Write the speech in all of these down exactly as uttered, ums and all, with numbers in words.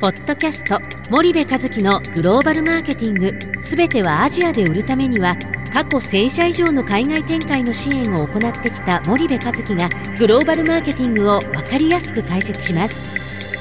ポッドキャスト森部一樹のグローバルマーケティング、すべてはアジアで売るためには、過去せんしゃ以上の海外展開の支援を行ってきた森部一樹がグローバルマーケティングを分かりやすく解説します。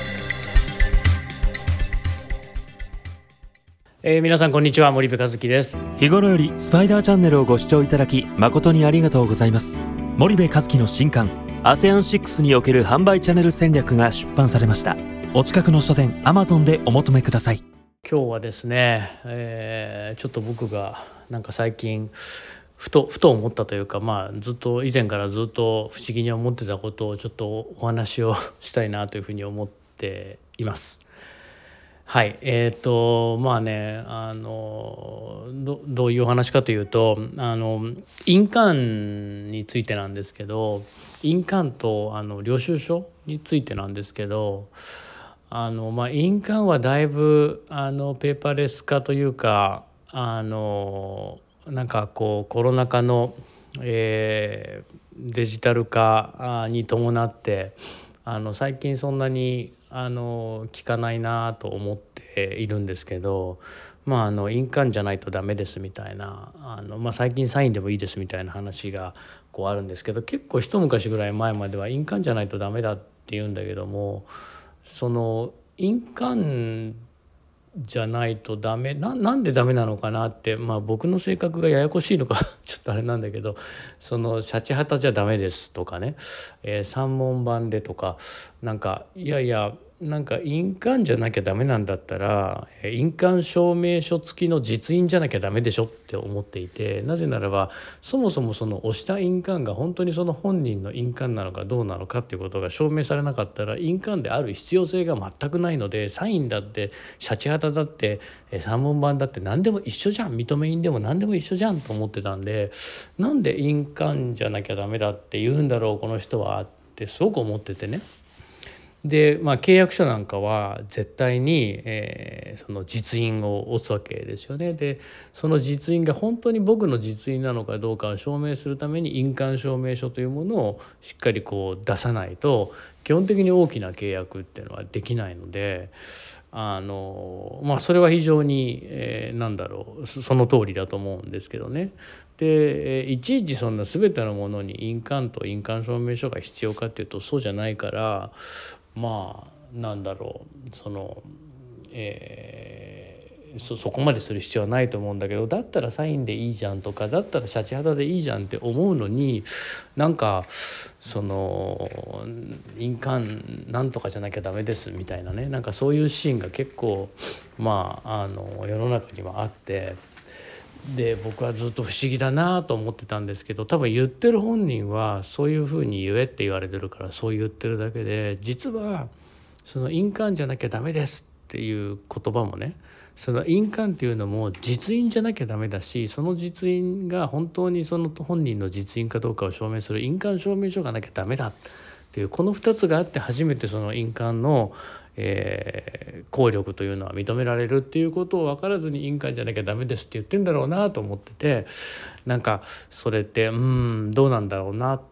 えー、皆さんこんにちは、森部一樹です。 日頃よりスパイダーチャンネルをご視聴いただき誠にありがとうございます。森部一樹の新刊 アセアンシックス における販売チャンネル戦略が出版されました。お近くの書店 Amazon でお求めください。 今日はですね、えー、ちょっと僕がなんか最近ふとふと思ったというか、まあずっと以前からずっと不思議に思ってたことをちょっとお話をしたいなというふうに思っています。はい、えーとまあねあの ど, どういうお話かというと、あの印鑑についてなんですけど、印鑑とあの領収書についてなんですけど、あの、まあ、印鑑はだいぶあのペーパーレス化というか、あのなんかこうコロナ禍の、えー、デジタル化に伴ってあの最近そんなにあの聞かないなと思っているんですけど、まあ、あの印鑑じゃないとダメですみたいな、あの、まあ、最近サインでもいいですみたいな話がこうあるんですけど、結構一昔ぐらい前までは印鑑じゃないとダメだって言うんだけども、その印鑑じゃないとダメ な, なんでダメなのかなって、まあ、僕の性格がややこしいのかちょっとあれなんだけど、そのシャチハタじゃダメですとかね、えー、三文版でとか、なんかいやいやなんか印鑑じゃなきゃダメなんだったら印鑑証明書付きの実印じゃなきゃダメでしょって思っていて、なぜならばそもそもその押した印鑑が本当にその本人の印鑑なのかどうなのかっていうことが証明されなかったら印鑑である必要性が全くないので、サインだってシャチハタだって三文版だって何でも一緒じゃん、認め印でも何でも一緒じゃんと思ってたんで、なんで印鑑じゃなきゃダメだって言うんだろうこの人はってすごく思っててね。で、まあ、契約書なんかは絶対に、えー、その実印を押すわけですよね。でその実印が本当に僕の実印なのかどうかを証明するために印鑑証明書というものをしっかりこう出さないと基本的に大きな契約っていうのはできないので、あのまあそれは非常に、えー、なんだろうその通りだと思うんですけどね。でいちいちそんな全てのものに印鑑と印鑑証明書が必要かっていうとそうじゃないから、まあなんだろうその、えー、そ, そこまでする必要はないと思うんだけど、だったらサインでいいじゃんとか、だったらシャチハタでいいじゃんって思うのに、なんかその印鑑なんとかじゃなきゃダメですみたいなね、なんかそういうシーンが結構まああの世の中にはあって、で僕はずっと不思議だなと思ってたんですけど、多分言ってる本人はそういうふうに言えって言われてるからそう言ってるだけで、実はその印鑑じゃなきゃダメですっていう言葉もね、その印鑑っていうのも実印じゃなきゃダメだし、その実印が本当にその本人の実印かどうかを証明する印鑑証明書がなきゃダメだっていう、このふたつがあって初めてその印鑑のえー、効力というのは認められるっていうことを分からずに印鑑じゃなきゃダメですって言ってんだろうなと思ってて、なんかそれってうんどうなんだろうなって、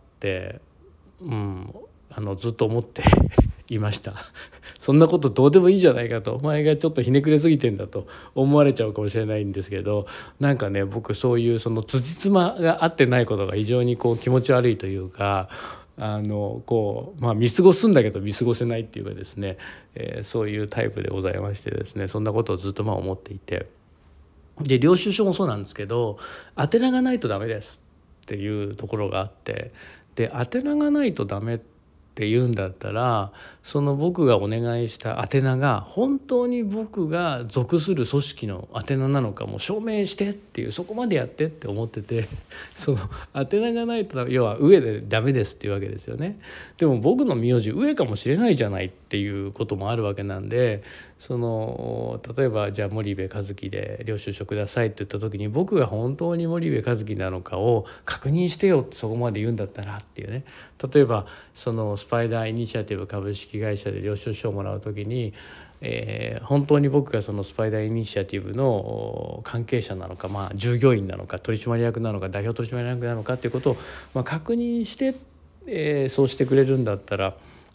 うん、あのずっと思っていましたそんなことどうでもいいじゃないかと、お前がちょっとひねくれすぎてんだと思われちゃうかもしれないんですけど、なんかね僕そういうその辻褄が合ってないことが非常にこう気持ち悪いというか、あのこうまあ見過ごすんだけど見過ごせないっていうかですね、えー、そういうタイプでございましてですね、そんなことをずっとまあ思っていて、で領収書もそうなんですけど、宛名がないとダメですっていうところがあって、で宛名がないとダメって言うんだったら、その僕がお願いした宛名が本当に僕が属する組織の宛名なのかも証明してっていう、そこまでやってって思ってて、その宛名がないと要は上でダメですっていうわけですよね。でも僕の名字上かもしれないじゃないっていうこともあるわけなんで、その例えばじゃあ森部一樹で領収書くださいって言った時に、僕が本当に森部一樹なのかを確認してよってそこまで言うんだったらっていうね、例えばそのスパイダーイニシアティブ株式会社で領収書をもらう時に、えー、本当に僕がそのスパイダーイニシアティブの関係者なのか、まあ、従業員なのか取締役なのか代表取締役なのかっていうことを、まあ、確認して、えー、そうしてくれるんだったら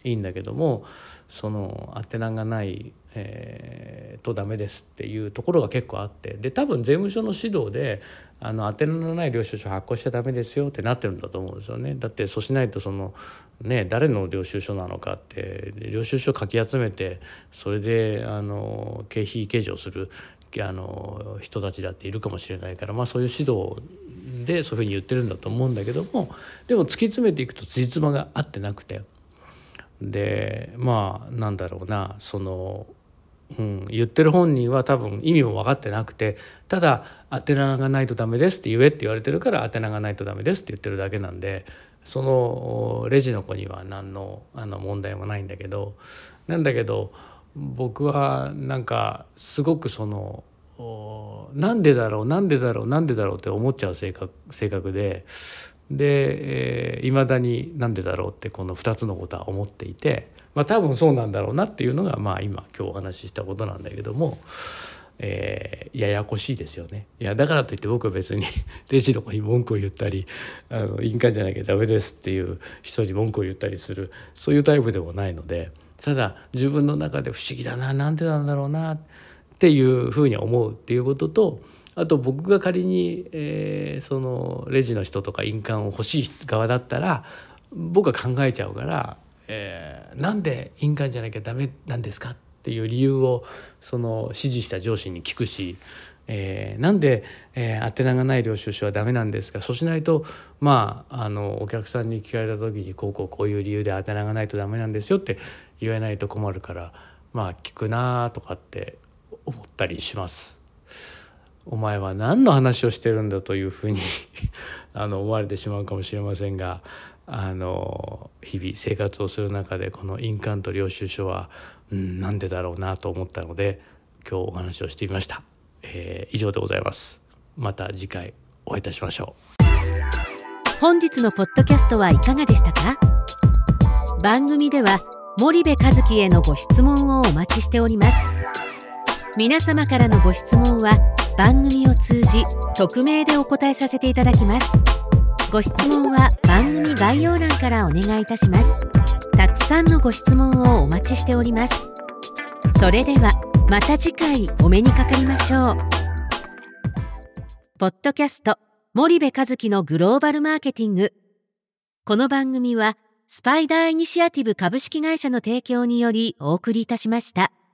いいんだけども、その宛名がない、えー、とダメですっていうところが結構あって、で多分税務署の指導であの宛名のない領収書発行しちゃダメですよってなってるんだと思うんですよね。だってそうしないとそのね誰の領収書なのかって領収書かき集めてそれであの経費計上するあの人たちだっているかもしれないから、まあそういう指導でそういうふうに言ってるんだと思うんだけども、でも突き詰めていくと辻褄が合ってなくて、でまあなんだろうなその、うん、言ってる本人は多分意味も分かってなくて、ただ宛名がないとダメですって言えって言われてるから宛名がないとダメですって言ってるだけなんで、そのレジの子には何のあの問題もないんだけど、なんだけど僕はなんかすごくそのなんでだろうなんでだろうなんでだろうって思っちゃう性格、性格でで、えー、未だになんでだろうってこのふたつのことは思っていて、まあ多分そうなんだろうなっていうのがまあ今今日お話ししたことなんだけども、えー、ややこしいですよね。いやだからといって僕は別にレジの子に文句を言ったりあの印鑑じゃなきゃダメですっていう人に文句を言ったりするそういうタイプでもないので、ただ自分の中で不思議だななんでなんだろうなっていうふうに思うっていうことと、あと僕が仮に、えー、そのレジの人とか印鑑を欲しい側だったら僕は考えちゃうから、えー、なんで印鑑じゃなきゃダメなんですかっていう理由をその指示した上司に聞くし、えー、なんで、えー、宛名がない領収書はダメなんですか、そうしないとまああのお客さんに聞かれた時にこうこうこういう理由で宛名がないとダメなんですよって言えないと困るから、まあ聞くなとかって思ったりします。お前は何の話をしてるんだというふうにあの思われてしまうかもしれませんが、あの日々生活をする中でこの印鑑と領収書は、うん、なんでだろうなと思ったので今日お話をしてみました。えー、以上でございます。また次回お会いいたしましょう。本日のポッドキャストはいかがでしたか？番組では森部一樹へのご質問をお待ちしております。皆様からのご質問は番組を通じ匿名でお答えさせていただきます。ご質問は番組概要欄からお願いいたします。たくさんのご質問をお待ちしております。それではまた次回お目にかかりましょう。ポッドキャスト森部一樹のグローバルマーケティング。この番組はスパイダーイニシアティブ株式会社の提供によりお送りいたしました。